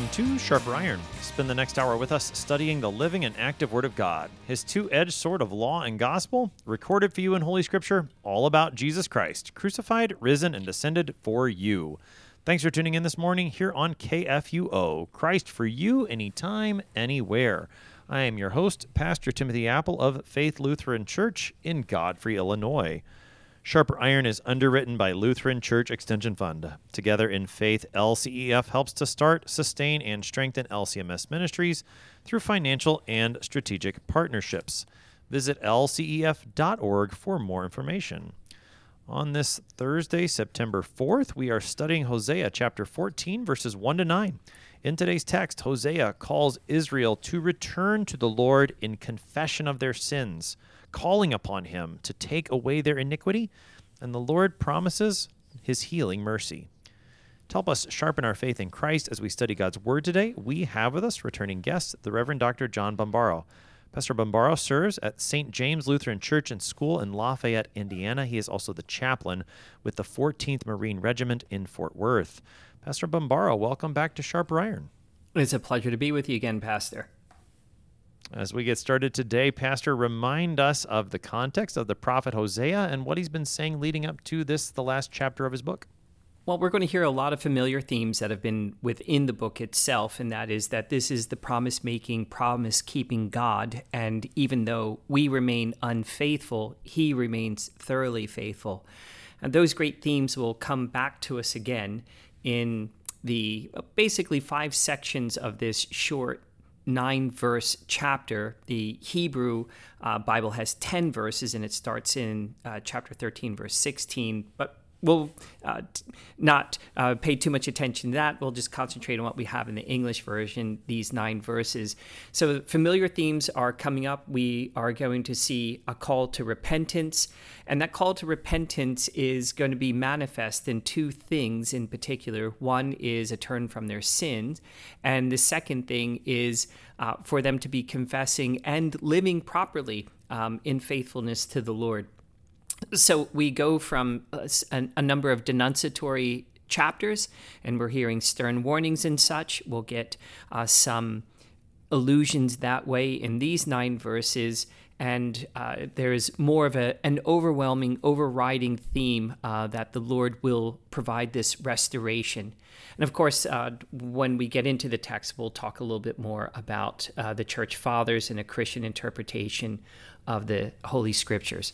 Welcome to Sharper Iron. Spend the next hour with us studying the living and active Word of God, His two-edged sword of law and gospel, recorded for you in Holy Scripture, all about Jesus Christ, crucified, risen, and descended for you. Thanks for tuning in this morning here on KFUO, Christ for you, anytime, anywhere. I am your host, Pastor Timothy Apple of Faith Lutheran Church in Godfrey, Illinois. Sharper Iron is underwritten by Lutheran Church Extension Fund. Together in Faith, LCEF helps to start, sustain, and strengthen LCMS ministries through financial and strategic partnerships. Visit lcef.org for more information. On this Thursday, September 4th, we are studying Hosea chapter 14, verses 1 to 9. In today's text, Hosea calls Israel to return to the Lord in confession of their sins, calling upon him to take away their iniquity, and the Lord promises his healing mercy. To help us sharpen our faith in Christ as we study God's Word today, we have with us returning guest, the Reverend Dr. John Bombaro. Pastor Bombaro serves at St. James Lutheran Church and School in Lafayette, Indiana. He is also the chaplain with the 14th Marine Regiment in Fort Worth. Pastor Bombaro, welcome back to Sharper Iron. It's a pleasure to be with you again, Pastor. As we get started today, Pastor, remind us of the context of the prophet Hosea and what he's been saying leading up to this, the last chapter of his book. Well, we're going to hear a lot of familiar themes that have been within the book itself, and that is that this is the promise-making, promise-keeping God, and even though we remain unfaithful, he remains thoroughly faithful. And those great themes will come back to us again in the basically 5 sections of this short 9-verse chapter. The Hebrew Bible has 10 verses, and it starts in chapter 13, verse 16. But we'll not pay too much attention to that. We'll just concentrate on what we have in the English version, these 9 verses. So familiar themes are coming up. We are going to see a call to repentance, and that call to repentance is going to be manifest in 2 things in particular. One is a turn from their sins, and the second thing is for them to be confessing and living properly in faithfulness to the Lord. So we go from a number of denunciatory chapters, and we're hearing stern warnings and such. We'll get some allusions that way in these 9 verses, and there's more of an overwhelming, overriding theme that the Lord will provide this restoration. And of course, when we get into the text, we'll talk a little bit more about the Church Fathers and a Christian interpretation of the Holy Scriptures.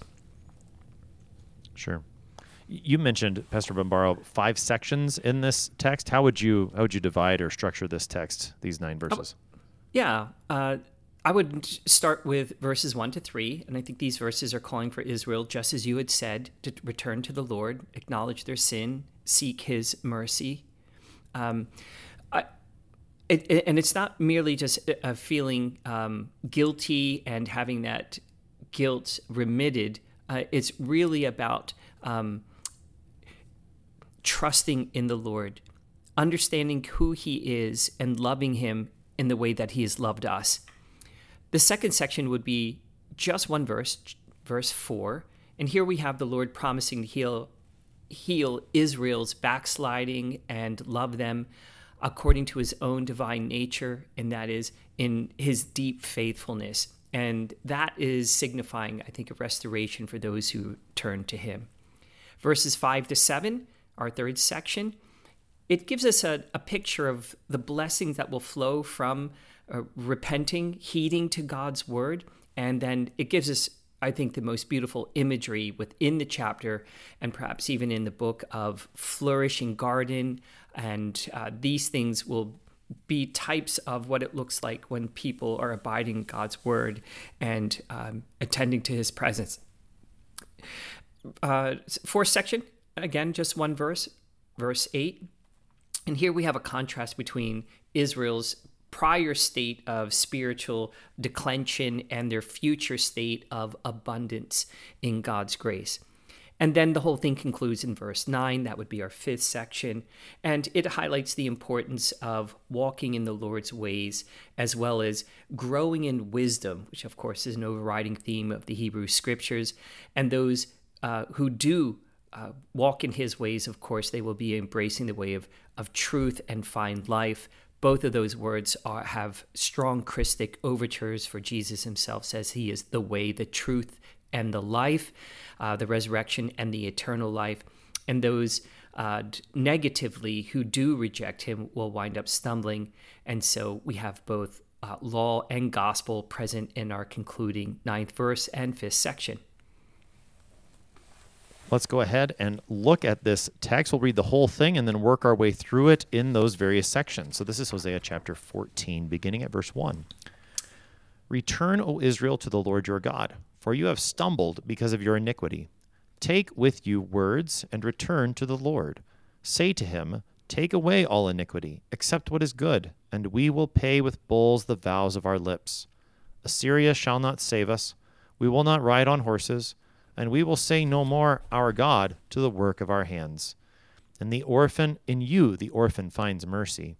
Sure. You mentioned, Pastor Bombaro, 5 sections in this text. How would you divide or structure this text, these 9 verses? I would start with verses 1 to 3, and I think these verses are calling for Israel, just as you had said, to return to the Lord, acknowledge their sin, seek his mercy. And it's not merely just feeling guilty and having that guilt remitted. It's really about trusting in the Lord, understanding who he is, and loving him in the way that he has loved us. The second section would be just 1 verse, verse 4. And here we have the Lord promising to heal Israel's backsliding and love them according to his own divine nature, and that is in his deep faithfulness. And that is signifying, I think, a restoration for those who turn to him. Verses 5 to 7, our third section, it gives us a picture of the blessings that will flow from repenting, heeding to God's word. And then it gives us, I think, the most beautiful imagery within the chapter and perhaps even in the book of flourishing garden. And these things will be types of what it looks like when people are abiding in God's word and attending to his presence. Fourth section, again, just 1 verse, verse 8. And here we have a contrast between Israel's prior state of spiritual declension and their future state of abundance in God's grace. And then the whole thing concludes in verse 9. That would be our 5th section. And it highlights the importance of walking in the Lord's ways, as well as growing in wisdom, which of course is an overriding theme of the Hebrew Scriptures. And those who do walk in his ways, of course, they will be embracing the way of truth and find life, Both of those words have strong Christic overtures, for Jesus himself says he is the way, the truth, and the life, the resurrection and the eternal life. And those negatively who do reject him will wind up stumbling. And so we have both law and gospel present in our concluding 9th verse and 5th section. Let's go ahead and look at this text. We'll read the whole thing and then work our way through it in those various sections. So this is Hosea chapter 14, beginning at verse 1. Return, O Israel, to the Lord your God, for you have stumbled because of your iniquity. Take with you words and return to the Lord. Say to him, take away all iniquity, accept what is good, and we will pay with bulls the vows of our lips. Assyria shall not save us. We will not ride on horses. And we will say no more, our God, to the work of our hands. And the orphan, in you the orphan finds mercy.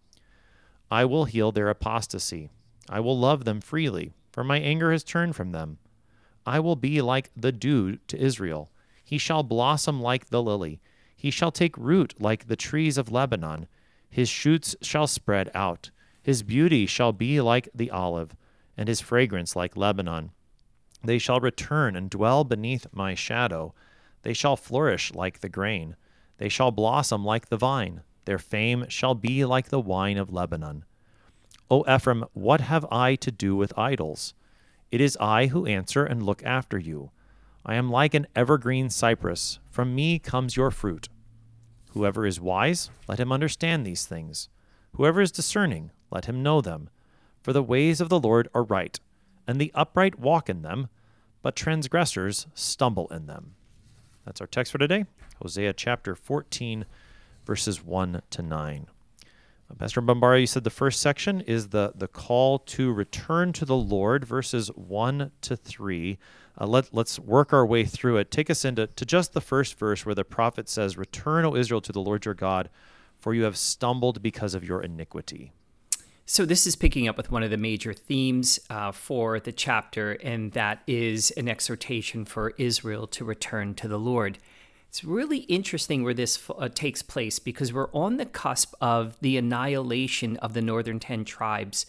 I will heal their apostasy. I will love them freely, for my anger has turned from them. I will be like the dew to Israel. He shall blossom like the lily. He shall take root like the trees of Lebanon. His shoots shall spread out. His beauty shall be like the olive, and his fragrance like Lebanon. They shall return and dwell beneath my shadow. They shall flourish like the grain. They shall blossom like the vine. Their fame shall be like the wine of Lebanon. O Ephraim, what have I to do with idols? It is I who answer and look after you. I am like an evergreen cypress. From me comes your fruit. Whoever is wise, let him understand these things. Whoever is discerning, let him know them. For the ways of the Lord are right, and the upright walk in them, but transgressors stumble in them. That's our text for today, Hosea chapter 14, verses 1 to 9. Pastor Bombara, you said the first section is the call to return to the Lord, verses 1 to 3. Let's work our way through it. Take us into just the first verse where the prophet says, Return, O Israel, to the Lord your God, for you have stumbled because of your iniquity. So this is picking up with one of the major themes for the chapter, and that is an exhortation for Israel to return to the Lord. It's really interesting where this takes place, because we're on the cusp of the annihilation of the northern 10 tribes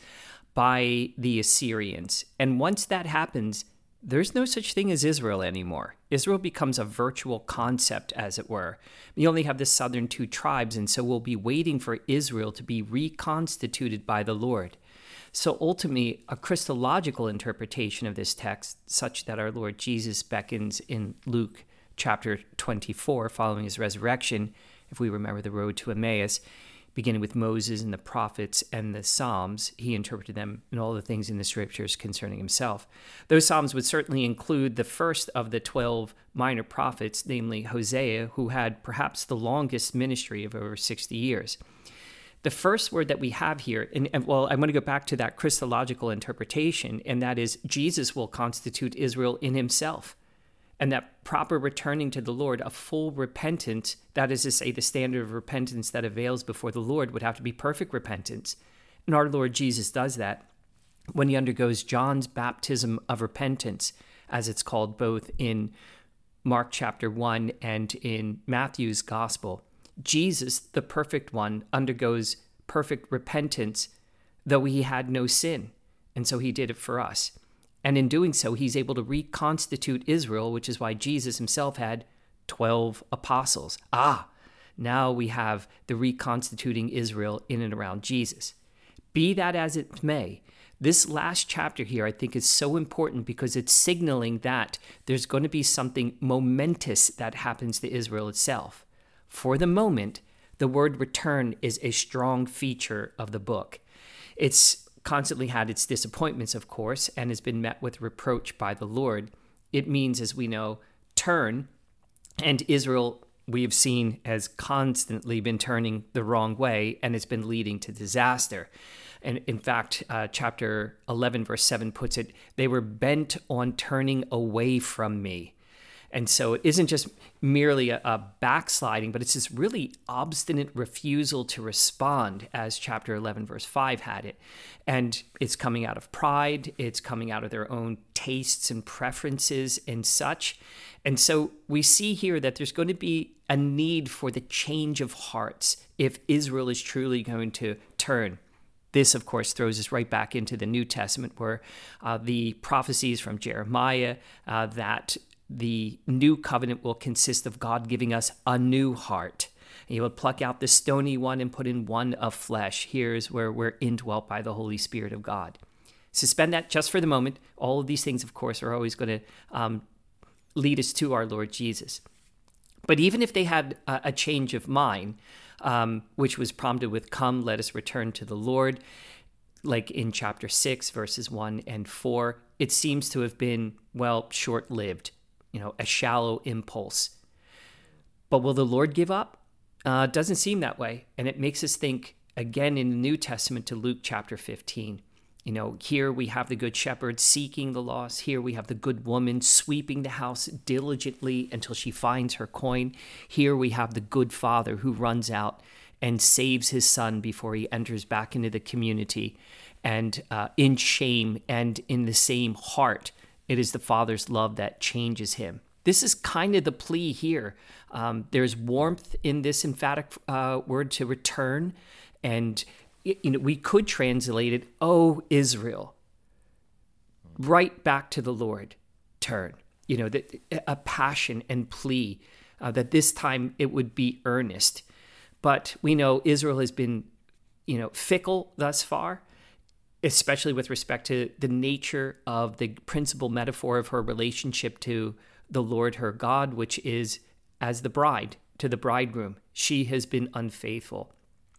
by the Assyrians. And once that happens, there's no such thing as Israel anymore. Israel becomes a virtual concept, as it were. You only have the southern 2 tribes, and so we'll be waiting for Israel to be reconstituted by the Lord. So ultimately, a Christological interpretation of this text, such that our Lord Jesus beckons in Luke chapter 24, following his resurrection, if we remember the road to Emmaus, beginning with Moses and the prophets and the Psalms, he interpreted them in all the things in the scriptures concerning himself. Those Psalms would certainly include the first of the 12 minor prophets, namely Hosea, who had perhaps the longest ministry of over 60 years. The first word that we have here, and I'm going to go back to that Christological interpretation, and that is Jesus will constitute Israel in himself. And that proper returning to the Lord, a full repentance, that is to say, the standard of repentance that avails before the Lord would have to be perfect repentance. And our Lord Jesus does that when he undergoes John's baptism of repentance, as it's called both in Mark chapter 1 and in Matthew's gospel. Jesus, the perfect one, undergoes perfect repentance, though he had no sin. And so he did it for us. And in doing so, he's able to reconstitute Israel, which is why Jesus himself had 12 apostles. Now we have the reconstituting Israel in and around Jesus. Be that as it may, this last chapter here I think is so important because it's signaling that there's going to be something momentous that happens to Israel itself. For the moment, the word return is a strong feature of the book. It's constantly had its disappointments, of course, and has been met with reproach by the Lord. It means, as we know, turn, and Israel, we have seen, has constantly been turning the wrong way, and it's been leading to disaster. And in fact, chapter 11, verse 7 puts it, they were bent on turning away from me. And so it isn't just merely a backsliding, but it's this really obstinate refusal to respond, as chapter 11, verse 5 had it. And it's coming out of pride. It's coming out of their own tastes and preferences and such. And so we see here that there's going to be a need for the change of hearts if Israel is truly going to turn. This, of course, throws us right back into the New Testament, where the prophecies from Jeremiah that the new covenant will consist of God giving us a new heart. He will pluck out the stony one and put in one of flesh. Here's where we're indwelt by the Holy Spirit of God. Suspend that just for the moment. All of these things, of course, are always going to lead us to our Lord Jesus. But even if they had a change of mind, which was prompted with, "Come, let us return to the Lord," like in chapter 6, verses 1 and 4, it seems to have been, well, short-lived, a shallow impulse. But will the Lord give up? Doesn't seem that way. And it makes us think, again, in the New Testament to Luke chapter 15. Here we have the good shepherd seeking the lost. Here we have the good woman sweeping the house diligently until she finds her coin. Here we have the good father who runs out and saves his son before he enters back into the community. And in shame and in the same heart, it is the father's love that changes him. This is kind of the plea here. There's warmth in this emphatic word to return. And we could translate it, "Oh, Israel, right back to the Lord, turn." A passion and plea that this time it would be earnest. But we know Israel has been, fickle thus far, especially with respect to the nature of the principal metaphor of her relationship to the Lord her God, which is as the bride to the bridegroom. She has been unfaithful.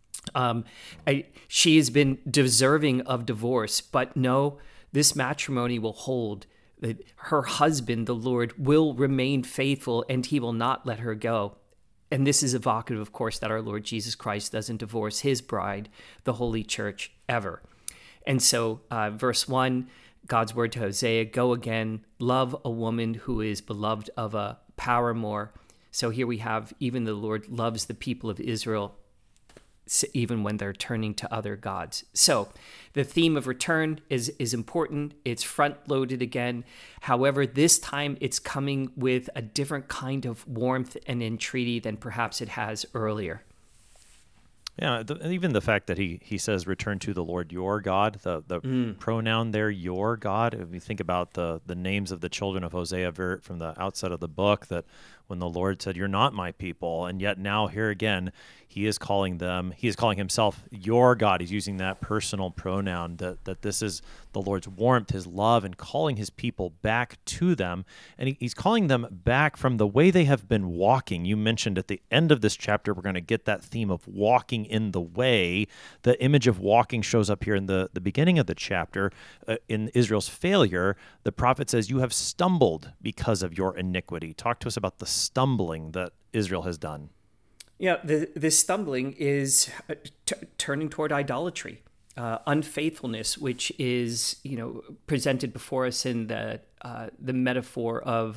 She has been deserving of divorce, but no, this matrimony will hold. Her husband, the Lord, will remain faithful, and he will not let her go. And this is evocative, of course, that our Lord Jesus Christ doesn't divorce his bride, the Holy Church, ever. And so, verse 1, God's word to Hosea, "Go again, love a woman who is beloved of a paramour." So here we have, even the Lord loves the people of Israel, even when they're turning to other gods. So the theme of return is important. It's front-loaded again. However, this time it's coming with a different kind of warmth and entreaty than perhaps it has earlier. Yeah, even the fact that he says, "Return to the Lord your God," the pronoun there, "your God." If you think about the names of the children of Hosea from the outset of the book, that when the Lord said, "You're not my people," and yet now here again, he is calling himself your God. He's using that personal pronoun, that this is the Lord's warmth, his love, and calling his people back to them. And he's calling them back from the way they have been walking. You mentioned at the end of this chapter, we're going to get that theme of walking in the way. The image of walking shows up here in the beginning of the chapter. In Israel's failure, the prophet says, "You have stumbled because of your iniquity." Talk to us about the stumbling that Israel has done. Yeah, the stumbling is turning toward idolatry, unfaithfulness, which is presented before us in the metaphor of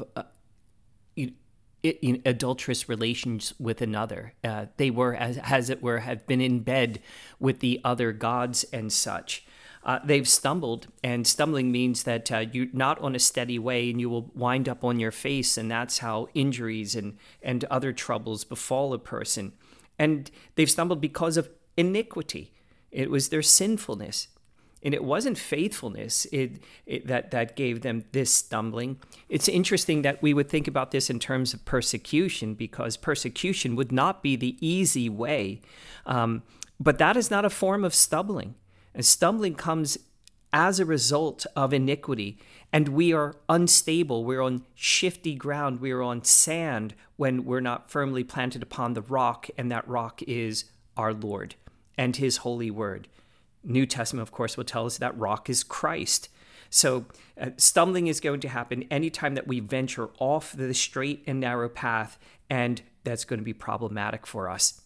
in adulterous relations with another. They were, as it were, have been in bed with the other gods and such. They've stumbled, and stumbling means that you're not on a steady way, and you will wind up on your face, and that's how injuries and other troubles befall a person. And they've stumbled because of iniquity. It was their sinfulness. And it wasn't faithfulness that gave them this stumbling. It's interesting that we would think about this in terms of persecution, because persecution would not be the easy way. But that is not a form of stumbling. And stumbling comes as a result of iniquity. And we are unstable. We're on shifty ground. We're on sand when we're not firmly planted upon the rock. And that rock is our Lord and his holy word. New Testament, of course, will tell us that rock is Christ. So stumbling is going to happen anytime that we venture off the straight and narrow path, and that's going to be problematic for us.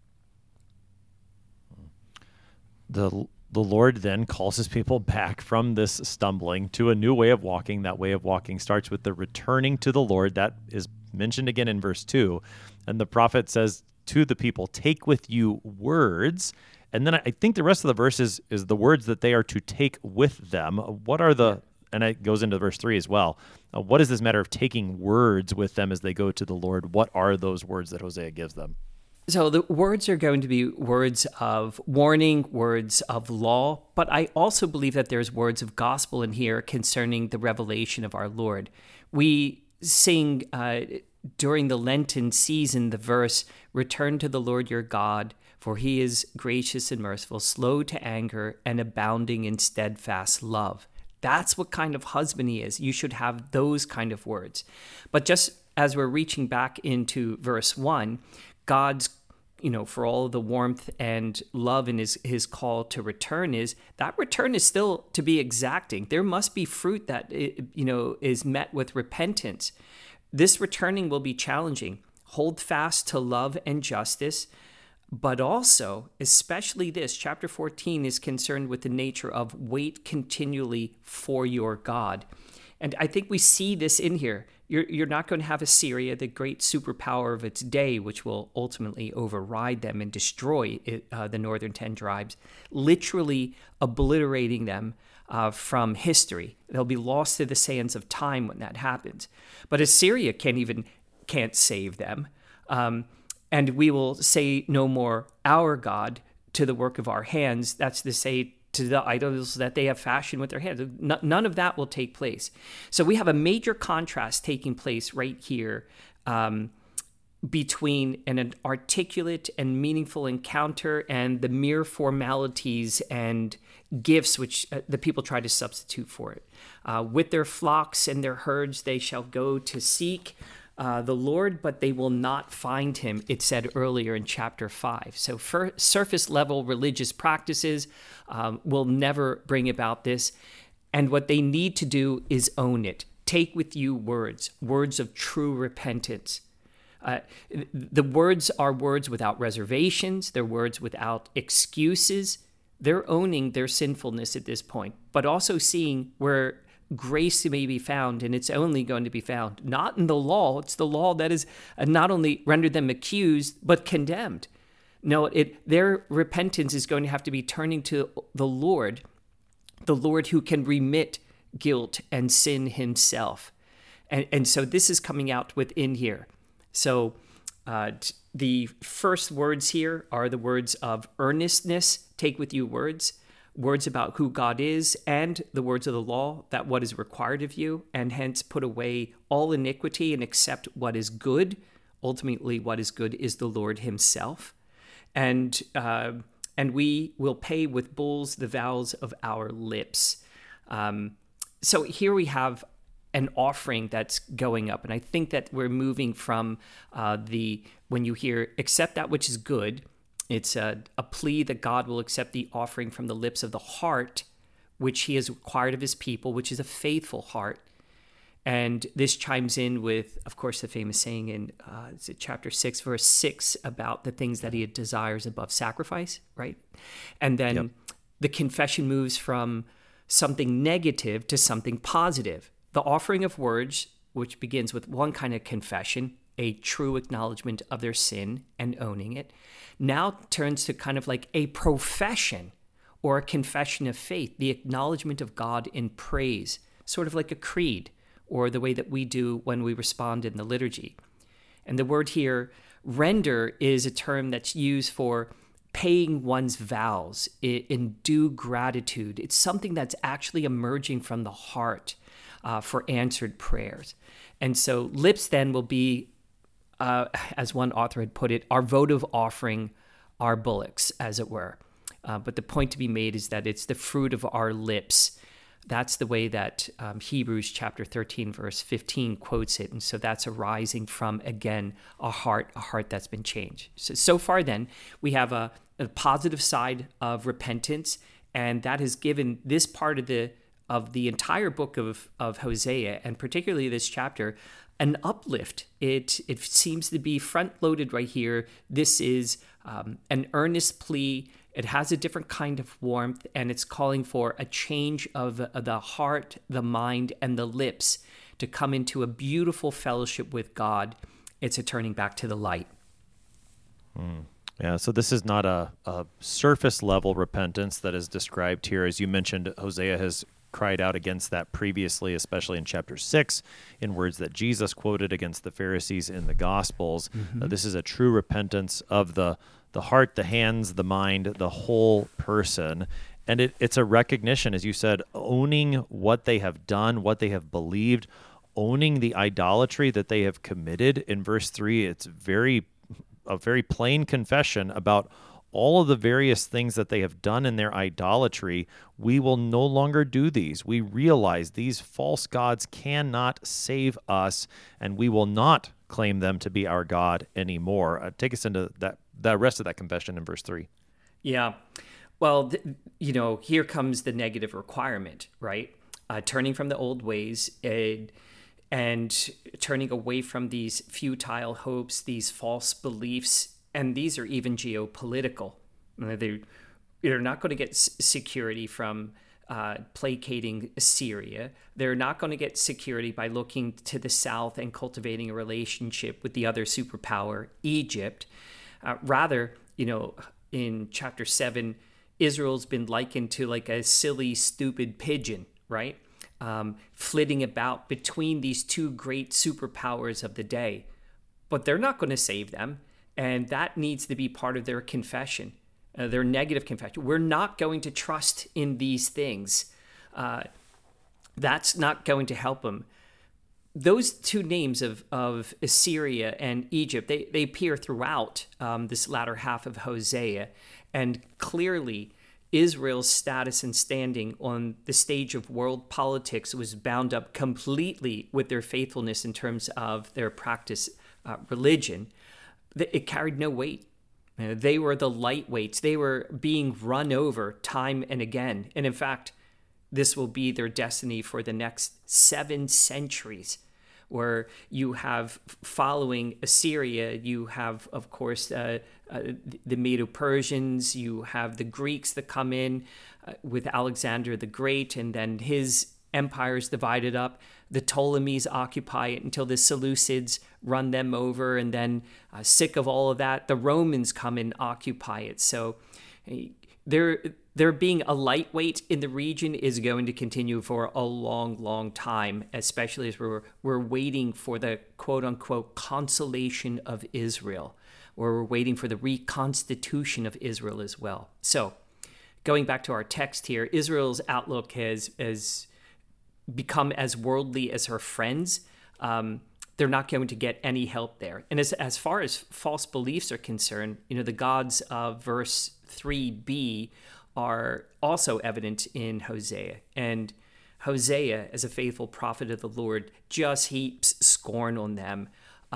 The Lord then calls his people back from this stumbling to a new way of walking. That way of walking starts with the returning to the Lord. That is mentioned again in verse 2. And the prophet says to the people, "Take with you words." And then I think the rest of the verse is the words that they are to take with them. What are and it goes into verse 3 as well. What is this matter of taking words with them as they go to the Lord? What are those words that Hosea gives them? So the words are going to be words of warning, words of law, but I also believe that there's words of gospel in here concerning the revelation of our Lord. We sing during the Lenten season the verse, "Return to the Lord your God, for he is gracious and merciful, slow to anger, and abounding in steadfast love." That's what kind of husband he is. You should have those kind of words. But just as we're reaching back into verse 1, God's, for all of the warmth and love in his call to return is still to be exacting. There must be fruit that, is met with repentance. This returning will be challenging. Hold fast to love and justice, but also, especially this, chapter 14 is concerned with the nature of wait continually for your God. And I think we see this in here. You're not going to have Assyria, the great superpower of its day, which will ultimately override them and destroy the northern 10 tribes, literally obliterating them from history. They'll be lost to the sands of time when that happens. But Assyria can't save them. And we will say no more our God to the work of our hands. That's to say to the idols that they have fashioned with their hands. None of that will take place. So we have a major contrast taking place right here between an articulate and meaningful encounter and the mere formalities and gifts which the people try to substitute for it. With their flocks and their herds they shall go to seek the Lord, but they will not find him, it said earlier in chapter 5. So surface level religious practices will never bring about this. And what they need to do is own it. Take with you words of true repentance. The words are words without reservations. They're words without excuses. They're owning their sinfulness at this point, but also seeing where grace may be found, and it's only going to be found not in the law. It's the law that is not only rendered them accused, but condemned. No, their repentance is going to have to be turning to the Lord who can remit guilt and sin himself. And so this is coming out within here. So the first words here are the words of earnestness. Take with you words about who God is, and the words of the law, that what is required of you, and hence put away all iniquity and accept what is good. Ultimately, what is good is the Lord himself. And we will pay with bulls the vows of our lips. So here we have an offering that's going up. And I think that we're moving from when you hear, accept that which is good, it's a plea that God will accept the offering from the lips of the heart, which he has required of his people, which is a faithful heart. And this chimes in with, of course, the famous saying in chapter 6, verse 6, about the things that he desires above sacrifice, right? And then the confession moves from something negative to something positive. The offering of words, which begins with one kind of confession, a true acknowledgement of their sin and owning it, now turns to kind of like a profession or a confession of faith, the acknowledgement of God in praise, sort of like a creed, or the way that we do when we respond in the liturgy. And the word here, render, is a term that's used for paying one's vows in due gratitude. It's something that's actually emerging from the heart for answered prayers. And so lips then will be, as one author had put it, our votive offering, our bullocks, as it were. But the point to be made is that it's the fruit of our lips. That's the way that Hebrews chapter 13, verse 15 quotes it. And so that's arising from, again, a heart that's been changed. So far then, we have a positive side of repentance, and that has given this part of the entire book of Hosea, and particularly this chapter, an uplift. It seems to be front-loaded right here. This is an earnest plea. It has a different kind of warmth, and it's calling for a change of the heart, the mind, and the lips to come into a beautiful fellowship with God. It's a turning back to the light. Yeah, so this is not a surface-level repentance that is described here. As you mentioned, Hosea has cried out against that previously, especially in chapter 6, in words that Jesus quoted against the Pharisees in the Gospels. This is a true repentance of the heart, the hands, the mind, the whole person. And it's a recognition, as you said, owning what they have done, what they have believed, owning the idolatry that they have committed. In verse 3, it's a very plain confession about all of the various things that they have done in their idolatry. We will no longer do these. We realize these false gods cannot save us, and we will not claim them to be our God anymore. Take us into that rest of that confession in verse 3. Yeah. Well, here comes the negative requirement, right? Turning from the old ways and turning away from these futile hopes, these false beliefs, and these are even geopolitical. They're not going to get security from placating Syria. They're not going to get security by looking to the south and cultivating a relationship with the other superpower, Egypt. Rather, in chapter 7, Israel's been likened to like a silly, stupid pigeon, right? Flitting about between these two great superpowers of the day. But they're not going to save them. And that needs to be part of their confession, their negative confession. We're not going to trust in these things. That's not going to help them. Those two names of Assyria and Egypt, they appear throughout this latter half of Hosea. And clearly, Israel's status and standing on the stage of world politics was bound up completely with their faithfulness in terms of their practice religion. It carried no weight. They were the lightweights. They were being run over time and again. And in fact, this will be their destiny for the next 7 centuries, where you have, following Assyria, you have, of course, the Medo-Persians, you have the Greeks that come in with Alexander the Great, and then his empire is divided up. The Ptolemies occupy it until the Seleucids run them over, and then sick of all of that, the Romans come and occupy it. So there being a lightweight in the region is going to continue for a long, long time, especially as we're waiting for the quote-unquote consolation of Israel, or we're waiting for the reconstitution of Israel as well. So going back to our text here, Israel's outlook has become as worldly as her friends. They're not going to get any help there. And as far as false beliefs are concerned, the gods of verse 3b are also evident in Hosea. And Hosea, as a faithful prophet of the Lord, just heaps scorn on them.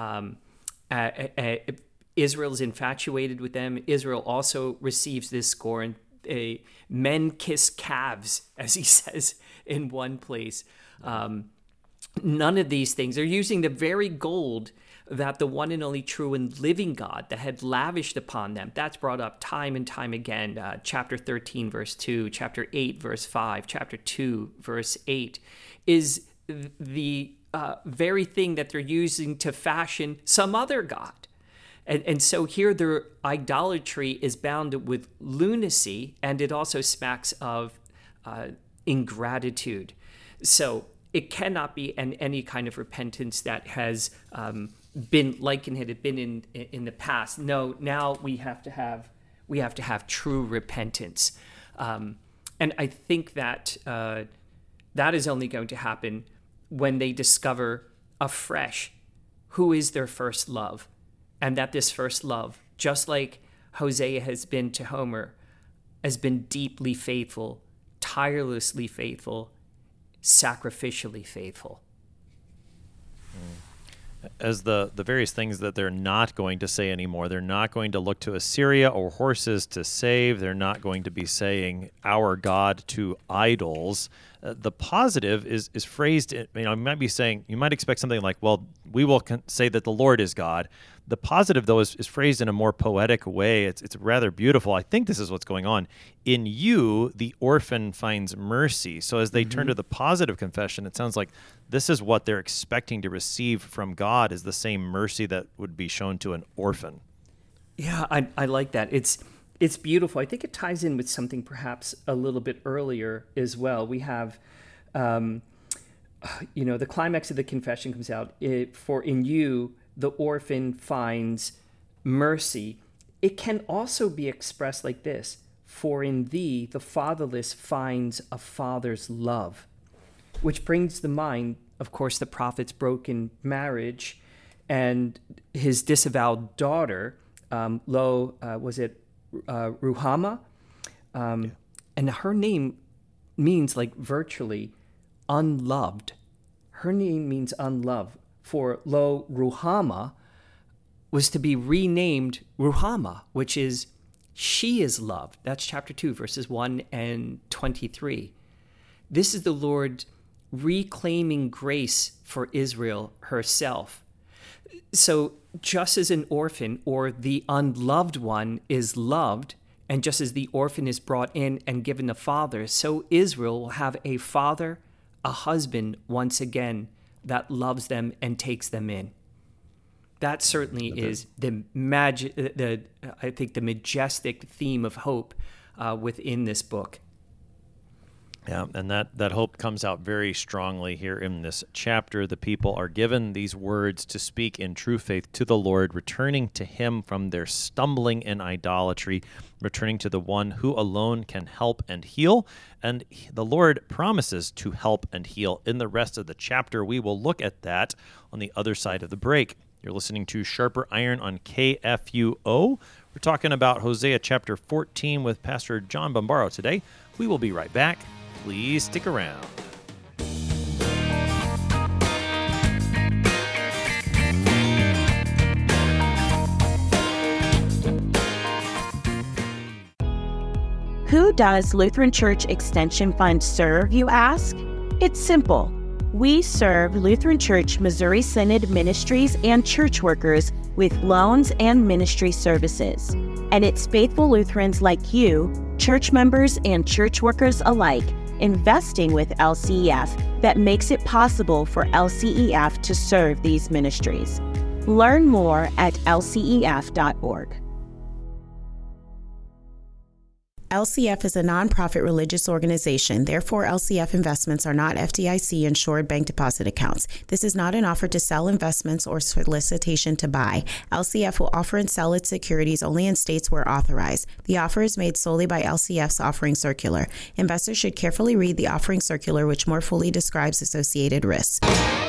Israel's infatuated with them. Israel also receives this scorn. Men kiss calves, as he says in one place. None of these things. They're using the very gold that the one and only true and living God that had lavished upon them. That's brought up time and time again. Chapter 13, verse 2, chapter 8, verse 5, chapter 2, verse 8, is the very thing that they're using to fashion some other God. And so here their idolatry is bound with lunacy, and it also smacks of ingratitude. So it cannot be any kind of repentance that has been like it had been in the past. No, now we have to have true repentance, and I think that that is only going to happen when they discover afresh who is their first love, and that this first love, just like Hosea has been to Homer, has been deeply faithful, tirelessly faithful, sacrificially faithful. As the various things that they're not going to say anymore, they're not going to look to Assyria or horses to save. They're not going to be saying our God to idols. The positive is phrased, you might be saying, you might expect something like, well, we will say that the Lord is God. The positive, though, is phrased in a more poetic way. It's rather beautiful. I think this is what's going on. In you, the orphan finds mercy. So as they turn to the positive confession, it sounds like this is what they're expecting to receive from God, is the same mercy that would be shown to an orphan. Yeah, I like that. It's beautiful. I think it ties in with something perhaps a little bit earlier as well. We have The climax of the confession comes out, for in you, the orphan finds mercy. It can also be expressed like this: for in thee, the fatherless finds a father's love, which brings to mind, of course, the prophet's broken marriage and his disavowed daughter, Ruhamah? And her name means like virtually unloved. Her name means unloved. For Ruhamah was to be renamed Ruhamah, which is she is loved. That's chapter 2, verses 1 and 23. This is the Lord reclaiming grace for Israel herself. So just as an orphan or the unloved one is loved, and just as the orphan is brought in and given a father, so Israel will have a father, a husband once again that loves them and takes them in. That certainly is the majestic theme of hope within this book. Yeah, and that hope comes out very strongly here in this chapter. The people are given these words to speak in true faith to the Lord, returning to Him from their stumbling in idolatry, returning to the one who alone can help and heal. And the Lord promises to help and heal. In the rest of the chapter, we will look at that on the other side of the break. You're listening to Sharper Iron on KFUO. We're talking about Hosea chapter 14 with Pastor John Bombaro today. We will be right back. Please stick around. Who does Lutheran Church Extension Fund serve, you ask? It's simple. We serve Lutheran Church Missouri Synod ministries and church workers with loans and ministry services. And it's faithful Lutherans like you, church members and church workers alike, investing with LCEF that makes it possible for LCEF to serve these ministries. Learn more at lcef.org. LCF is a nonprofit religious organization. Therefore, LCF investments are not FDIC-insured bank deposit accounts. This is not an offer to sell investments or solicitation to buy. LCF will offer and sell its securities only in states where authorized. The offer is made solely by LCF's offering circular. Investors should carefully read the offering circular, which more fully describes associated risks.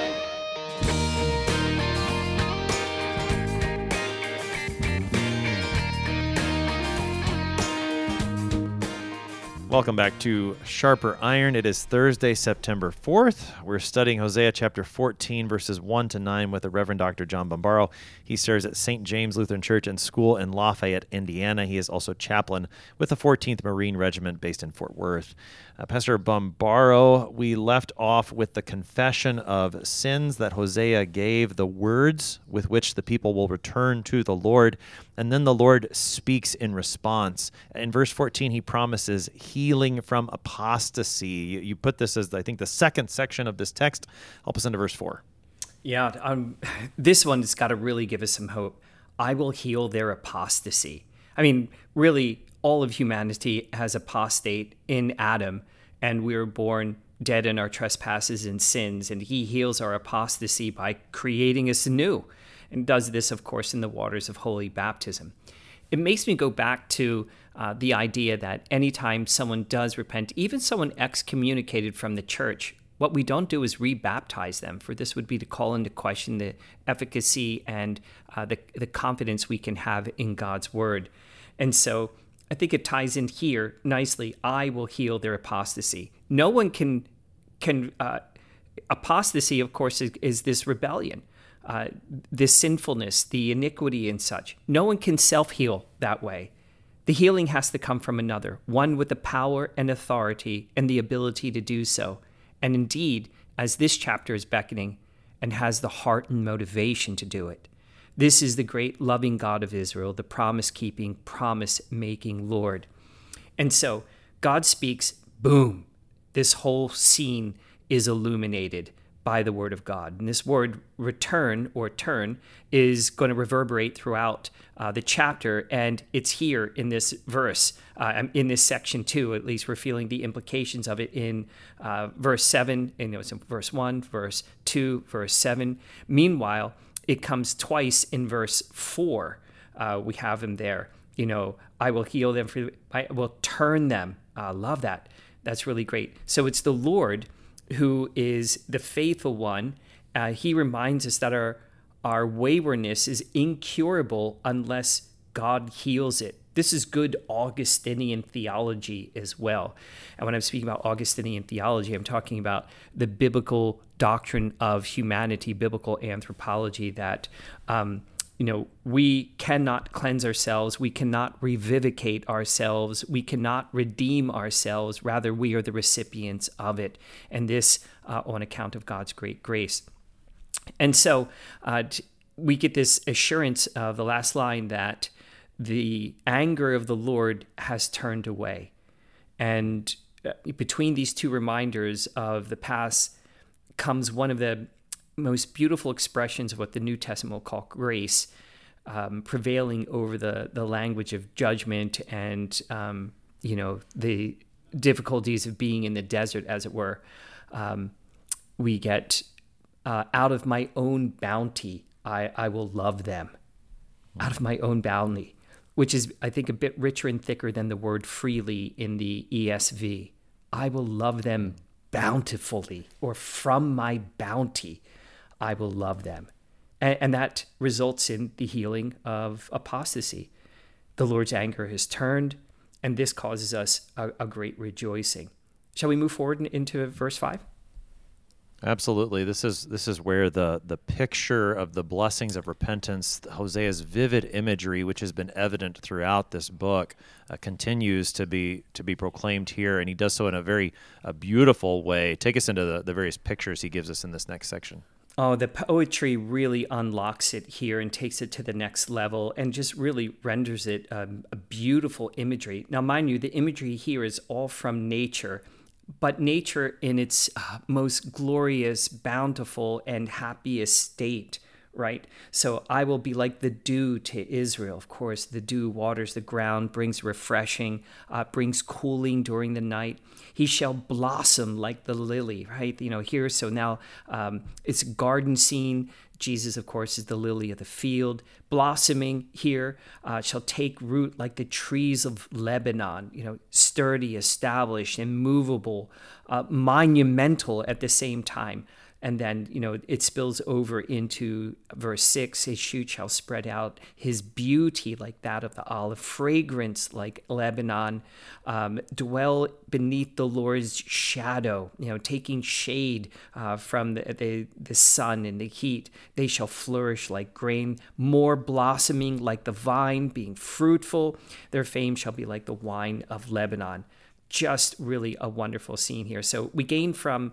Welcome back to Sharper Iron. It is Thursday, September 4th. We're studying Hosea chapter 14, verses 1 to 9 with the Reverend Dr. John Bombaro. He serves at St. James Lutheran Church and School in Lafayette, Indiana. He is also chaplain with the 14th Marine Regiment based in Fort Worth. Pastor Bombaro, we left off with the confession of sins that Hosea gave, the words with which the people will return to the Lord, and then the Lord speaks in response. In verse 14, he promises healing from apostasy. You put this as, I think, the second section of this text. Help us into verse 4. Yeah, this one has got to really give us some hope. I will heal their apostasy. I mean, really, all of humanity has apostate in Adam, and we were born dead in our trespasses and sins, and he heals our apostasy by creating us anew, and does this, of course, in the waters of holy baptism. It makes me go back to the idea that anytime someone does repent, even someone excommunicated from the church, what we don't do is rebaptize them, for this would be to call into question the efficacy and the confidence we can have in God's word. And so I think it ties in here nicely. I will heal their apostasy. No one can apostasy, of course, is this rebellion, this sinfulness, the iniquity and such. No one can self-heal that way. The healing has to come from another, one with the power and authority and the ability to do so. And indeed, as this chapter is beckoning, and has the heart and motivation to do it. This is the great loving God of Israel, the promise-keeping, promise-making Lord. And so God speaks, boom, this whole scene is illuminated by the word of God. And this word return or turn is going to reverberate throughout the chapter, and it's here in this verse, in this section too. At least we're feeling the implications of it in verse 7, and it's in verse 1, verse 2, verse 7. Meanwhile, it comes twice in verse 4. We have him there. I will heal them, I will turn them. Love that. That's really great. So it's the Lord who is the faithful one. He reminds us that our waywardness is incurable unless God heals it. This is good Augustinian theology as well. And when I'm speaking about Augustinian theology, I'm talking about the biblical doctrine of humanity, biblical anthropology, that we cannot cleanse ourselves. We cannot revivicate ourselves. We cannot redeem ourselves. Rather, we are the recipients of it. And this on account of God's great grace. And so we get this assurance of the last line that the anger of the Lord has turned away. And between these two reminders of the past comes one of the most beautiful expressions of what the New Testament will call grace, prevailing over the language of judgment and the difficulties of being in the desert, as it were. We get out of my own bounty, I will love them. Out of my own bounty, which is, I think, a bit richer and thicker than the word freely in the ESV. I will love them bountifully, or from my bounty, I will love them. And that results in the healing of apostasy. The Lord's anger has turned, and this causes us a great rejoicing. Shall we move forward into verse 5? Absolutely. This is where the picture of the blessings of repentance, Hosea's vivid imagery, which has been evident throughout this book, continues to be proclaimed here, and he does so in a very beautiful way. Take us into the various pictures he gives us in this next section. Oh, the poetry really unlocks it here and takes it to the next level and just really renders it a beautiful imagery. Now, mind you, the imagery here is all from nature, but nature in its most glorious, bountiful, and happiest state, right? So I will be like the dew to Israel. Of course, the dew waters the ground, brings refreshing, brings cooling during the night. He shall blossom like the lily, right? Here, so now it's a garden scene. Jesus, of course, is the lily of the field. Blossoming here, shall take root like the trees of Lebanon, sturdy, established, immovable, monumental at the same time. And then, it spills over into verse 6. His shoot shall spread out, his beauty like that of the olive, fragrance like Lebanon, dwell beneath the Lord's shadow, taking shade from the sun and the heat. They shall flourish like grain, more blossoming like the vine, being fruitful. Their fame shall be like the wine of Lebanon. Just really a wonderful scene here. So we gain from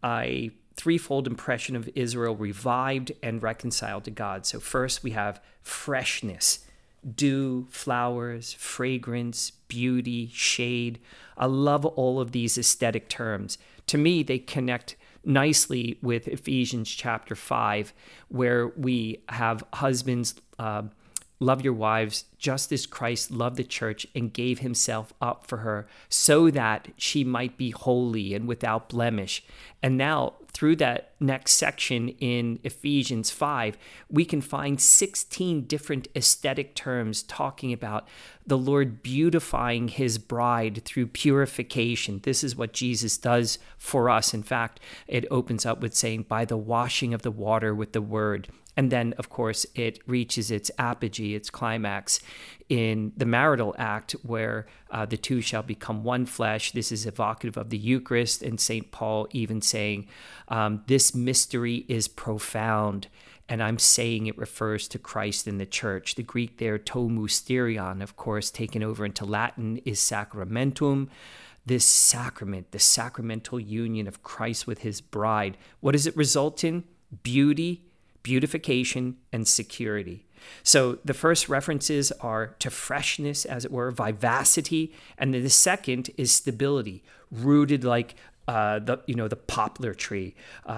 a threefold impression of Israel revived and reconciled to God. So first we have freshness, dew, flowers, fragrance, beauty, shade. I love all of these aesthetic terms. To me, they connect nicely with Ephesians chapter 5, where we have husbands love your wives just as Christ loved the church and gave himself up for her so that she might be holy and without blemish. And now through that next section in Ephesians 5, we can find 16 different aesthetic terms talking about the Lord beautifying his bride through purification. This is what Jesus does for us. In fact, it opens up with saying, by the washing of the water with the word. And then, of course, it reaches its apogee, its climax, in the marital act where the two shall become one flesh. This is evocative of the Eucharist, and St. Paul even saying, this mystery is profound, and I'm saying it refers to Christ and the church. The Greek there, to mysterion, of course, taken over into Latin, is sacramentum. This sacrament, the sacramental union of Christ with his bride, what does it result in? Beauty, beautification, and security. So the first references are to freshness, as it were, vivacity, and then the second is stability, rooted like the poplar tree,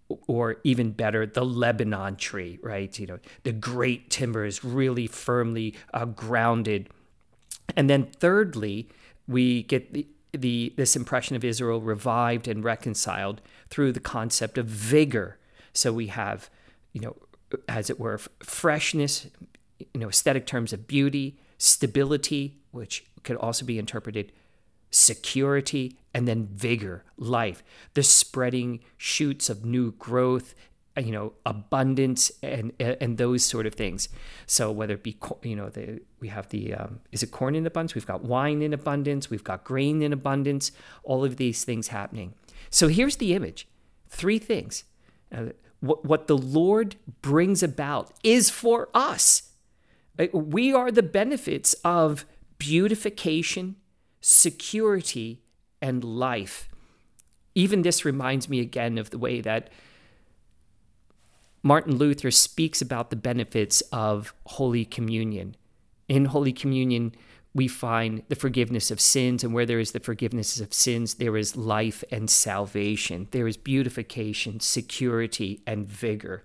or even better, the Lebanon tree, right? The great timber is really firmly grounded. And then thirdly, we get this impression of Israel revived and reconciled through the concept of vigor. So we have, as it were, freshness, aesthetic terms of beauty, stability, which could also be interpreted security, and then vigor, life, the spreading shoots of new growth, abundance, and those sort of things. So whether it be, we have is it corn in abundance? We've got wine in abundance. We've got grain in abundance. All of these things happening. So here's the image. 3 things. What the Lord brings about is for us. We are the benefits of beautification, security, and life. Even this reminds me again of the way that Martin Luther speaks about the benefits of Holy Communion. In Holy Communion, we find the forgiveness of sins, and where there is the forgiveness of sins, there is life and salvation. There is beautification, security, and vigor.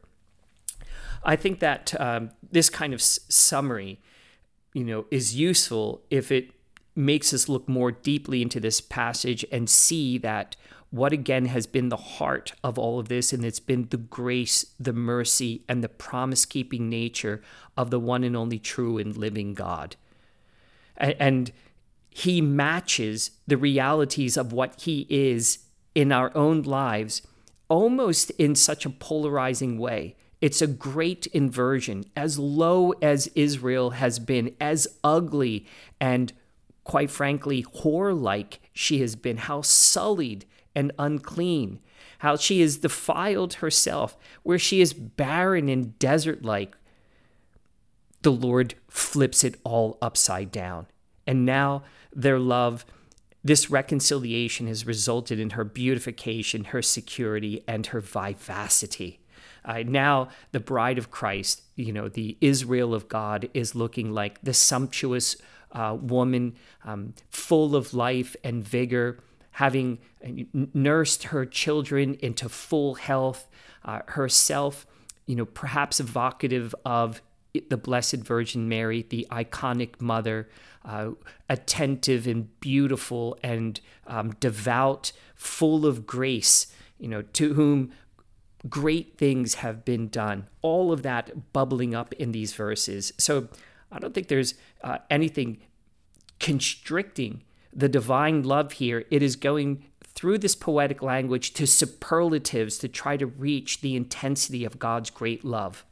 I think that this kind of summary, is useful if it makes us look more deeply into this passage and see that what again has been the heart of all of this, and it's been the grace, the mercy, and the promise-keeping nature of the one and only true and living God. And he matches the realities of what he is in our own lives almost in such a polarizing way. It's a great inversion. As low as Israel has been, as ugly and quite frankly, whore-like she has been, how sullied and unclean, how she has defiled herself, where she is barren and desert-like, the Lord flips it all upside down. And now their love, this reconciliation has resulted in her beautification, her security, and her vivacity. Now the bride of Christ, the Israel of God, is looking like the sumptuous woman, full of life and vigor, having nursed her children into full health, herself, perhaps evocative of the Blessed Virgin Mary, the iconic mother, attentive and beautiful and devout, full of grace, to whom great things have been done. All of that bubbling up in these verses. So I don't think there's anything constricting the divine love here. It is going through this poetic language to superlatives to try to reach the intensity of God's great love.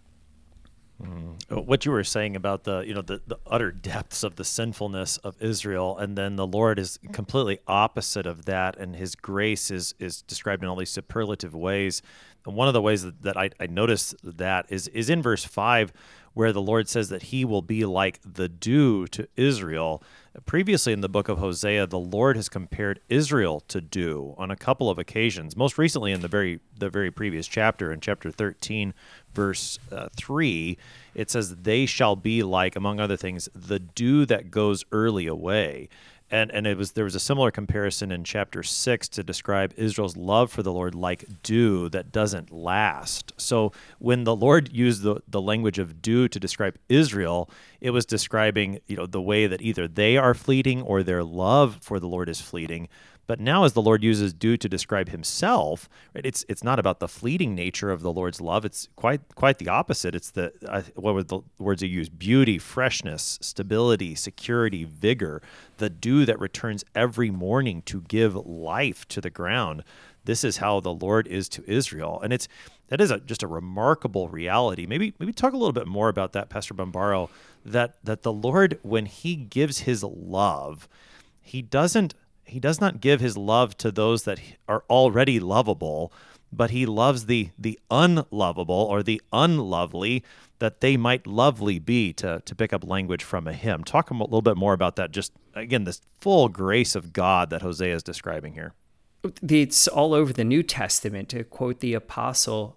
What you were saying about the utter depths of the sinfulness of Israel, and then the Lord is completely opposite of that, and his grace is described in all these superlative ways. And one of the ways that I noticed that is in verse 5, where the Lord says that he will be like the dew to Israel. Previously in the book of Hosea, the Lord has compared Israel to dew on a couple of occasions. Most recently in the very previous chapter, in chapter 13, verse 3, it says, "They shall be like, among other things, the dew that goes early away." And there was a similar comparison in chapter 6 to describe Israel's love for the Lord like dew that doesn't last. So when the Lord used the language of dew to describe Israel, it was describing the way that either they are fleeting or their love for the Lord is fleeting. But now as the Lord uses dew to describe himself, right, it's not about the fleeting nature of the Lord's love. It's quite the opposite. It's what were the words he used? Beauty, freshness, stability, security, vigor, the dew that returns every morning to give life to the ground. This is how the Lord is to Israel. And that is just a remarkable reality. Maybe talk a little bit more about that, Pastor Bombaro, that the Lord, when he gives his love, he does not give his love to those that are already lovable, but he loves the unlovable or the unlovely, that they might lovely be, to pick up language from a hymn. Talk a little bit more about that, just, again, this full grace of God that Hosea is describing here. It's all over the New Testament. To quote the apostle,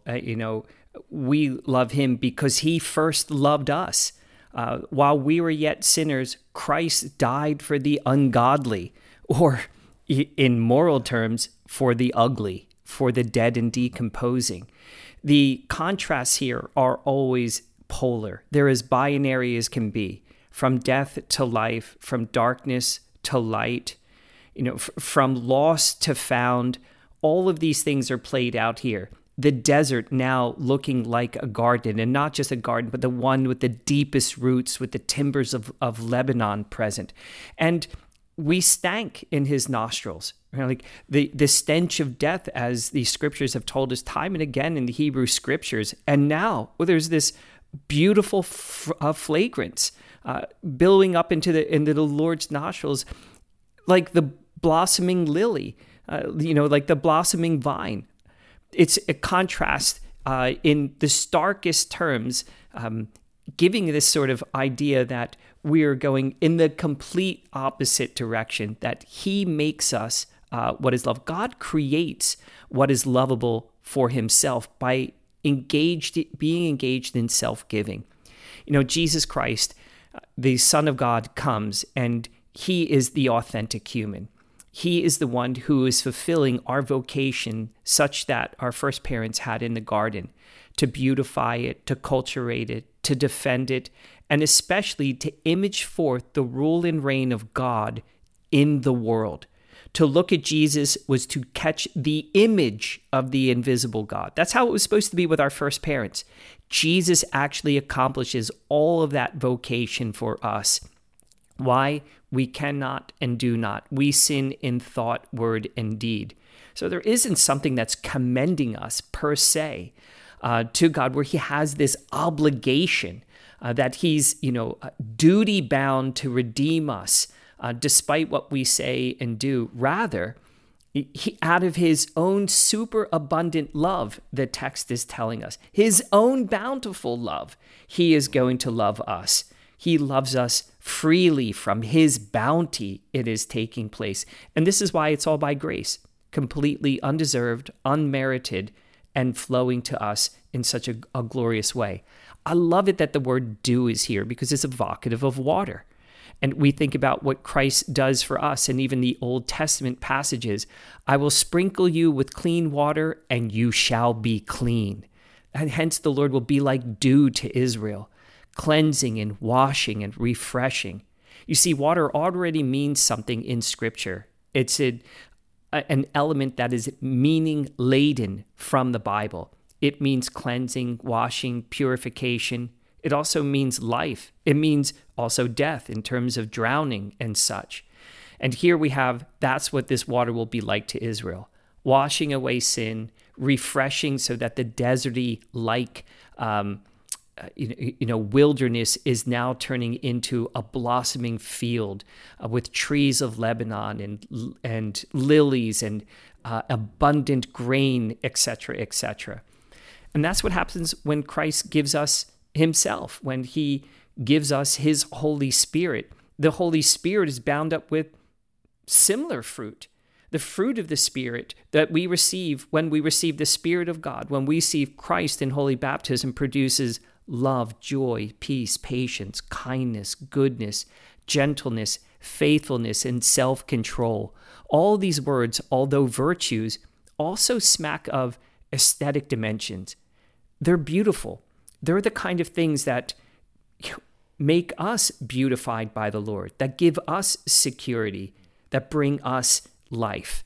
we love him because he first loved us. While we were yet sinners, Christ died for the ungodly, or in moral terms, for the ugly, for the dead and decomposing. The contrasts here are always polar. They're as binary as can be, from death to life, from darkness to light, from lost to found. All of these things are played out here. The desert now looking like a garden, and not just a garden, but the one with the deepest roots, with the timbers of Lebanon present. And we stank in his nostrils, like the stench of death, as the scriptures have told us time and again in the Hebrew scriptures. And now there's this beautiful fragrance billowing up into the Lord's nostrils, like the blossoming lily, like the blossoming vine. It's a contrast in the starkest terms, giving this sort of idea that we are going in the complete opposite direction, that he makes us what is love. God creates what is lovable for himself by being engaged in self-giving. Jesus Christ, the Son of God, comes, and he is the authentic human. He is the one who is fulfilling our vocation such that our first parents had in the garden, to beautify it, to cultivate it, to defend it, and especially to image forth the rule and reign of God in the world. To look at Jesus was to catch the image of the invisible God. That's how it was supposed to be with our first parents. Jesus actually accomplishes all of that vocation for us. Why? We cannot and do not. We sin in thought, word, and deed. So there isn't something that's commending us per se to God, where he has this obligation that he's, duty bound to redeem us despite what we say and do. Rather, he, out of his own superabundant love, the text is telling us, his own bountiful love, he is going to love us. He loves us freely from his bounty. It is taking place. And this is why it's all by grace, completely undeserved, unmerited, and flowing to us in such a glorious way. I love it that the word dew is here, because it's evocative of water. And we think about what Christ does for us, and even the Old Testament passages, I will sprinkle you with clean water and you shall be clean. And hence the Lord will be like dew to Israel, cleansing and washing and refreshing. You see, water already means something in Scripture. It's an element that is meaning laden from the Bible. It means cleansing, washing, purification. It also means life. It means also death in terms of drowning and such. And here we have, that's what this water will be like to Israel. Washing away sin, refreshing so that the deserty like wilderness is now turning into a blossoming field with trees of Lebanon and lilies and abundant grain, etc., etc. And that's what happens when Christ gives us himself, when he gives us his Holy Spirit. The Holy Spirit is bound up with similar fruit. The fruit of the Spirit that we receive when we receive the Spirit of God, when we receive Christ in holy baptism, produces love, joy, peace, patience, kindness, goodness, gentleness, faithfulness, and self-control. All these words, although virtues, also smack of aesthetic dimensions. They're beautiful. They're the kind of things that make us beautified by the Lord, that give us security, that bring us life.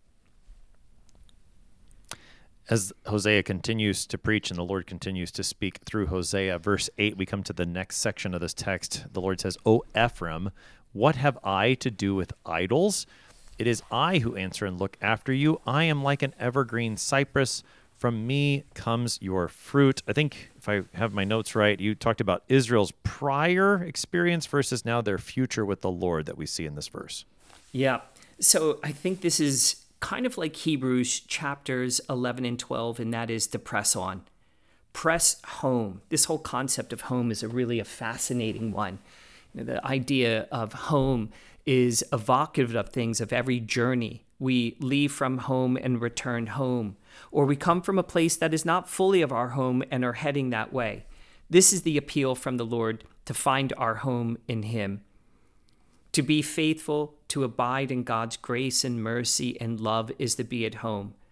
As Hosea continues to preach and the Lord continues to speak through Hosea, verse 8, we come to the next section of this text. The Lord says, O Ephraim, what have I to do with idols? It is I who answer and look after you. I am like an evergreen cypress. From me comes your fruit. I think, if I have my notes right, you talked about Israel's prior experience versus now their future with the Lord that we see in this verse. Yeah. So I think this is kind of like Hebrews chapters 11 and 12, and that is to press on. Press home. This whole concept of home is really a fascinating one. The idea of home is evocative of things, of every journey. We leave from home and return home, or we come from a place that is not fully of our home and are heading that way. This is the appeal from the Lord, to find our home in him. To be faithful, to abide in God's grace and mercy and love is to be at home.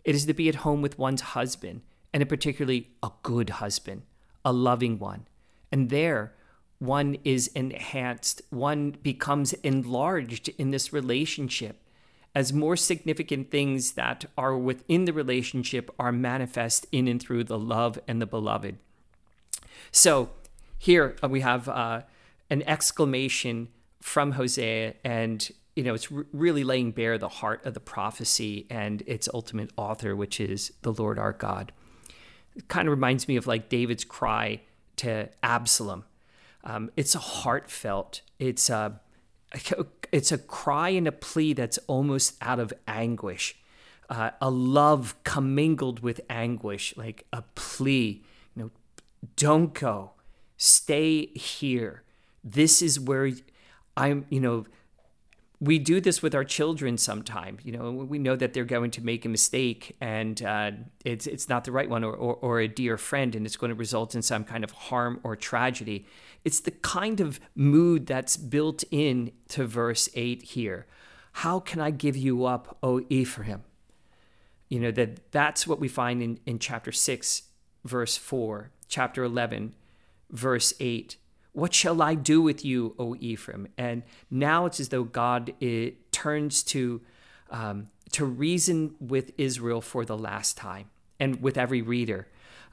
It is to be at home with one's husband, and particularly a good husband, a loving one. And there, one is enhanced, one becomes enlarged in this relationship as more significant things that are within the relationship are manifest in and through the love and the beloved. So here we have an exclamation from Hosea, and it's really laying bare the heart of the prophecy and its ultimate author, which is the Lord our God. It kind of reminds me of like David's cry to Absalom. It's a heartfelt. It's a cry and a plea that's almost out of anguish, a love commingled with anguish, like a plea. Don't go, stay here. This is where I'm. We do this with our children sometimes. We know that they're going to make a mistake, and it's not the right one, or a dear friend, and it's going to result in some kind of harm or tragedy. It's the kind of mood that's built in to verse 8 here. How can I give you up, O Ephraim? That's what we find in chapter 6, verse 4, chapter 11, verse 8. What shall I do with you, O Ephraim? And now it's as though God turns to reason with Israel for the last time, and with every reader.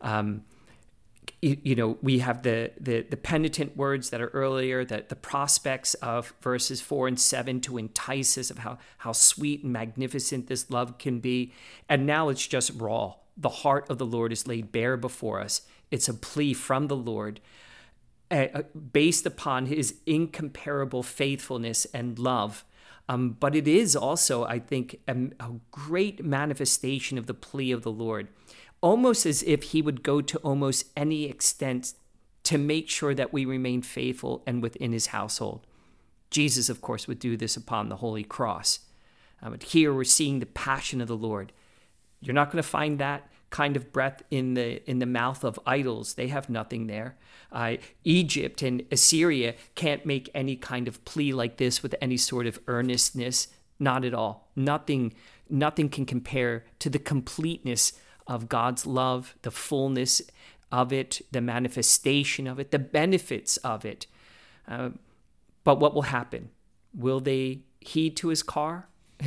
We have the penitent words that are earlier, that the prospects of verses 4 and 7 to entice us of how sweet and magnificent this love can be. And now it's just raw. The heart of the Lord is laid bare before us. It's a plea from the Lord, based upon his incomparable faithfulness and love. But it is also, I think, a great manifestation of the plea of the Lord, almost as if he would go to almost any extent to make sure that we remain faithful and within his household. Jesus, of course, would do this upon the holy cross. But here we're seeing the passion of the Lord. You're not going to find that kind of breath in the mouth of idols. They have nothing there. Egypt and Assyria can't make any kind of plea like this with any sort of earnestness. Not at all. Nothing can compare to the completeness of God's love, the fullness of it, the manifestation of it, the benefits of it. But what will happen? Will they heed to his call?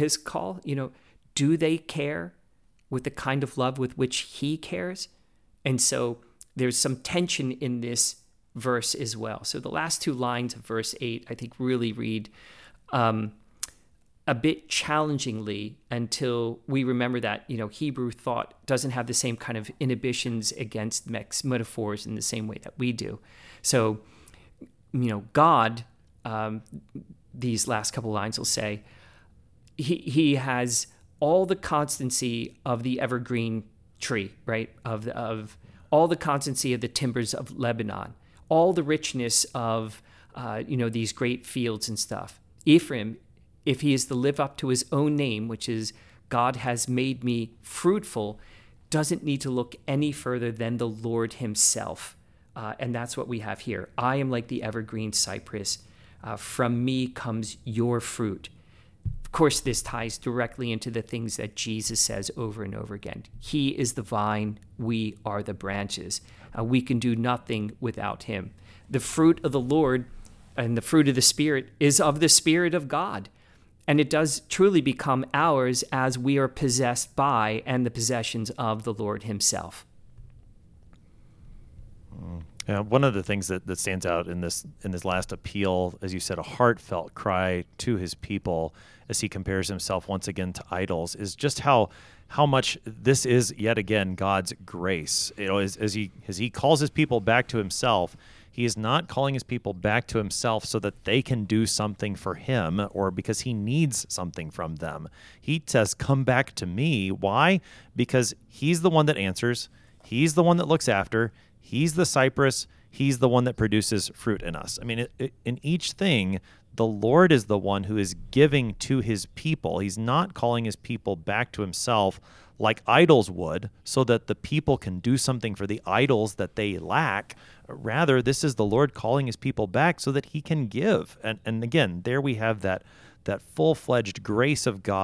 Do they care with the kind of love with which he cares? And so there's some tension in this verse as well. So the last two lines of verse 8, I think, really read a bit challengingly until we remember that, Hebrew thought doesn't have the same kind of inhibitions against metaphors in the same way that we do. So, God, these last couple lines will say, he has all the constancy of the evergreen tree, right? Of all the constancy of the timbers of Lebanon, all the richness of, these great fields and stuff. Ephraim, if he is to live up to his own name, which is God has made me fruitful, doesn't need to look any further than the Lord himself. And that's what we have here. I am like the evergreen cypress. From me comes your fruit. Of course, this ties directly into the things that Jesus says over and over again. He is the vine, we are the branches. We can do nothing without him. The fruit of the Lord and the fruit of the Spirit is of the Spirit of God. And it does truly become ours as we are possessed by and the possessions of the Lord himself. Yeah, one of the things that stands out in this last appeal, as you said, a heartfelt cry to his people as he compares himself once again to idols, is just how much this is yet again God's grace. As he calls his people back to himself, he is not calling his people back to himself so that they can do something for him or because he needs something from them. He says, "Come back to me." Why? Because he's the one that answers. He's the one that looks after. He's the cypress. He's the one that produces fruit in us. I mean, in each thing, the Lord is the one who is giving to his people. He's not calling his people back to himself like idols would so that the people can do something for the idols that they lack. Rather, this is the Lord calling his people back so that he can give. And again, there we have that full-fledged grace of God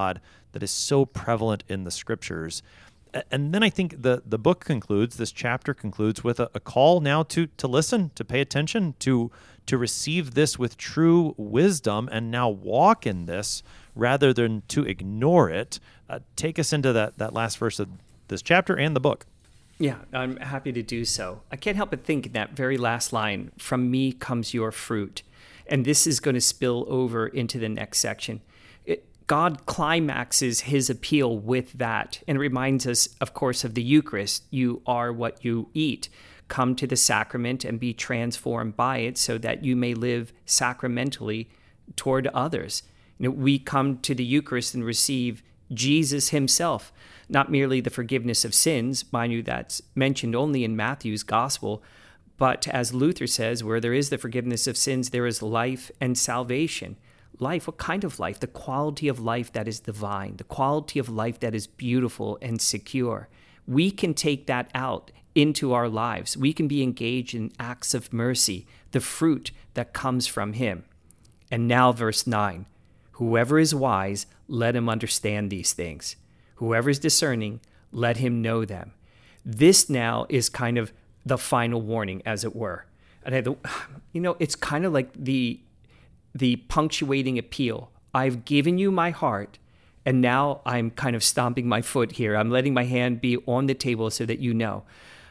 that is so prevalent in the scriptures. And then I think the book concludes, this chapter concludes with a call now to listen, to pay attention, to receive this with true wisdom and now walk in this rather than to ignore it. Take us into that last verse of this chapter and the book. Yeah, I'm happy to do so. I can't help but think in that very last line, from me comes your fruit. And this is going to spill over into the next section. God climaxes his appeal with that and reminds us, of course, of the Eucharist. You are what you eat. Come to the sacrament and be transformed by it so that you may live sacramentally toward others. We come to the Eucharist and receive Jesus himself, not merely the forgiveness of sins, mind you, that's mentioned only in Matthew's gospel, but as Luther says, where there is the forgiveness of sins, there is life and salvation. Life, what kind of life? The quality of life that is divine, the quality of life that is beautiful and secure. We can take that out into our lives. We can be engaged in acts of mercy, the fruit that comes from him. And now verse 9, whoever is wise, let him understand these things. Whoever is discerning, let him know them. This now is kind of the final warning, as it were. And it's kind of like the punctuating appeal. I've given you my heart, and now I'm kind of stomping my foot here. I'm letting my hand be on the table so that you know.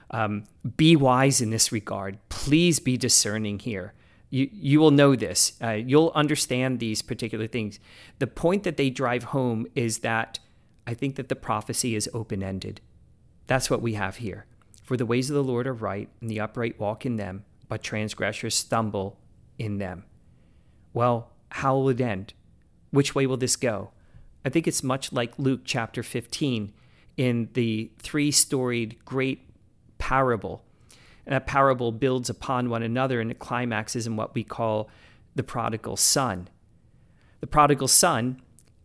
Be wise in this regard. Please be discerning here. You will know this. You'll understand these particular things. The point that they drive home is that I think that the prophecy is open-ended. That's what we have here. For the ways of the Lord are right, and the upright walk in them, but transgressors stumble in them. Well, how will it end? Which way will this go? I think it's much like Luke chapter 15 in the three-storied great parable. And that parable builds upon one another, and it climaxes in what we call the prodigal son. The prodigal son,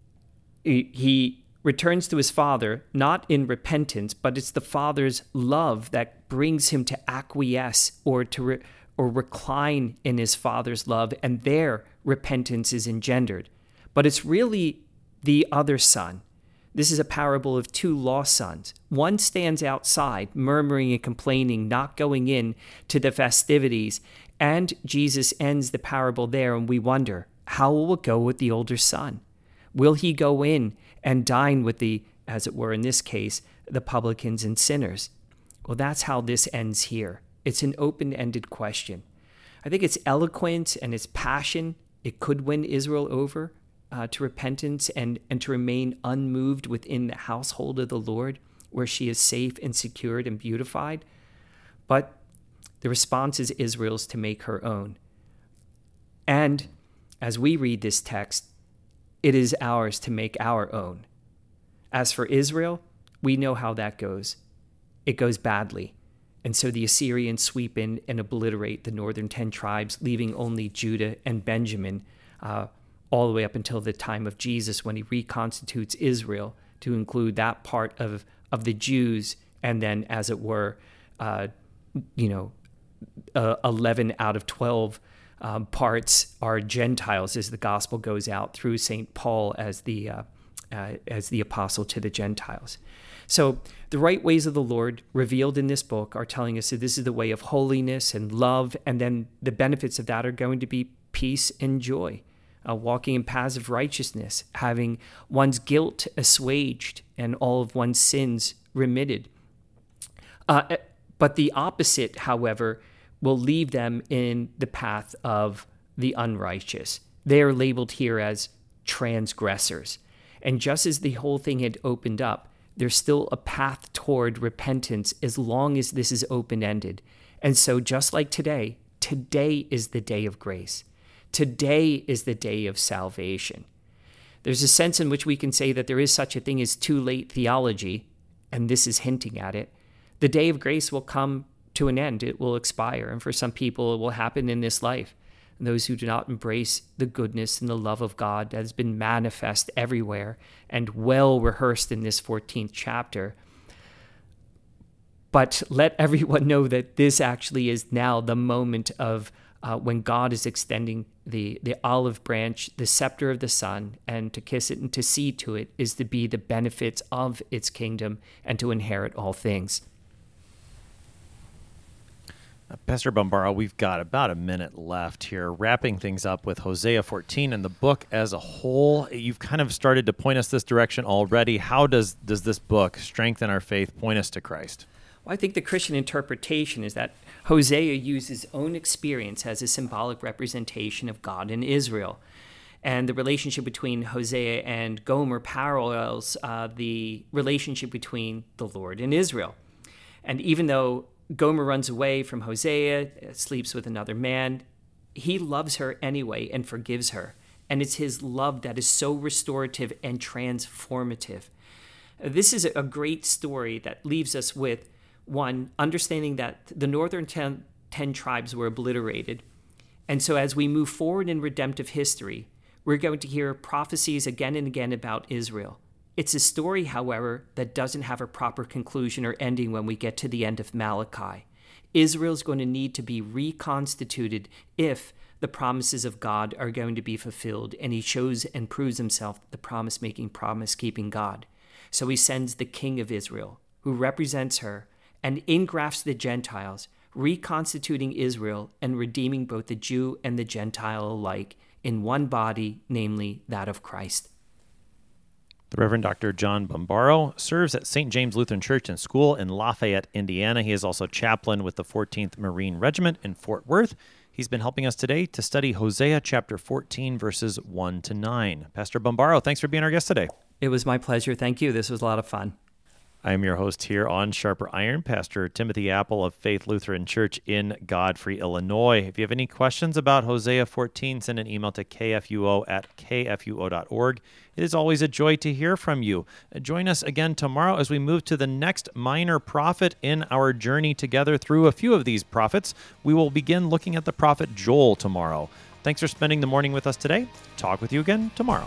he returns to his father, not in repentance, but it's the father's love that brings him to acquiesce or recline in his father's love, and there repentance is engendered. But it's really the other son. This is a parable of two lost sons. One stands outside, murmuring and complaining, not going in to the festivities, and Jesus ends the parable there, and we wonder, how will it go with the older son? Will he go in and dine with the, as it were in this case, the publicans and sinners? Well, that's how this ends here. It's an open-ended question. I think it's eloquent and it's passion. It could win Israel over to repentance and to remain unmoved within the household of the Lord, where she is safe and secured and beautified. But the response is Israel's to make her own. And as we read this text, it is ours to make our own. As for Israel, we know how that goes. It goes badly. And so the Assyrians sweep in and obliterate the northern 10 tribes, leaving only Judah and Benjamin, all the way up until the time of Jesus, when he reconstitutes Israel to include that part of the Jews, and then, as it were, 11 out of 12 parts are Gentiles, as the gospel goes out through St. Paul as the apostle to the Gentiles. So the right ways of the Lord revealed in this book are telling us that this is the way of holiness and love, and then the benefits of that are going to be peace and joy, walking in paths of righteousness, having one's guilt assuaged and all of one's sins remitted. But the opposite, however, will leave them in the path of the unrighteous. They are labeled here as transgressors. And just as the whole thing had opened up, there's still a path toward repentance as long as this is open-ended. And so just like today is the day of grace. Today is the day of salvation. There's a sense in which we can say that there is such a thing as too late theology, and this is hinting at it. The day of grace will come to an end. It will expire. And for some people, it will happen in this life. And those who do not embrace the goodness and the love of God that has been manifest everywhere and well rehearsed in this 14th chapter. But let everyone know that this actually is now the moment of when God is extending the olive branch, the scepter of the sun, and to kiss it and to see to it is to be the benefits of its kingdom and to inherit all things. Pastor Bombaro, we've got about a minute left here, wrapping things up with Hosea 14 and the book as a whole. You've kind of started to point us this direction already. How does this book, Strengthen Our Faith, point us to Christ? Well, I think the Christian interpretation is that Hosea used his own experience as a symbolic representation of God in Israel. And the relationship between Hosea and Gomer parallels the relationship between the Lord and Israel. And even though Gomer runs away from Hosea, sleeps with another man, he loves her anyway and forgives her. And it's his love that is so restorative and transformative. This is a great story that leaves us with, one, understanding that the northern 10 tribes were obliterated. And so as we move forward in redemptive history, we're going to hear prophecies again and again about Israel. It's a story, however, that doesn't have a proper conclusion or ending when we get to the end of Malachi. Israel's going to need to be reconstituted if the promises of God are going to be fulfilled, and he shows and proves himself the promise-making, promise-keeping God. So he sends the king of Israel, who represents her, and ingrafts the Gentiles, reconstituting Israel and redeeming both the Jew and the Gentile alike in one body, namely that of Christ. The Reverend Dr. John Bombaro serves at St. James Lutheran Church and School in Lafayette, Indiana. He is also chaplain with the 14th Marine Regiment in Fort Worth. He's been helping us today to study Hosea chapter 14, verses 1 to 9. Pastor Bombaro, thanks for being our guest today. It was my pleasure. Thank you. This was a lot of fun. I am your host here on Sharper Iron, Pastor Timothy Apple of Faith Lutheran Church in Godfrey, Illinois. If you have any questions about Hosea 14, send an email to kfuo@kfuo.org. It is always a joy to hear from you. Join us again tomorrow as we move to the next minor prophet in our journey together through a few of these prophets. We will begin looking at the prophet Joel tomorrow. Thanks for spending the morning with us today. Talk with you again tomorrow.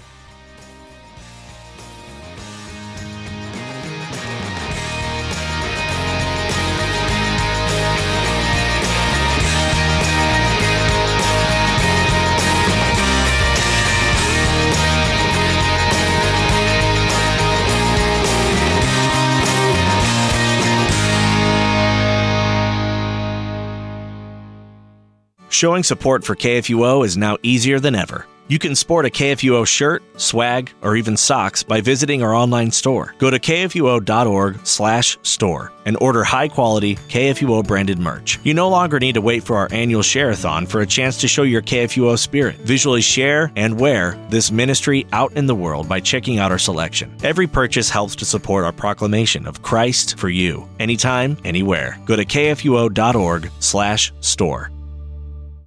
Showing support for KFUO is now easier than ever. You can sport a KFUO shirt, swag, or even socks by visiting our online store. Go to kfuo.org/store and order high-quality KFUO-branded merch. You no longer need to wait for our annual share-a-thon for a chance to show your KFUO spirit. Visually share and wear this ministry out in the world by checking out our selection. Every purchase helps to support our proclamation of Christ for you, anytime, anywhere. Go to kfuo.org/store.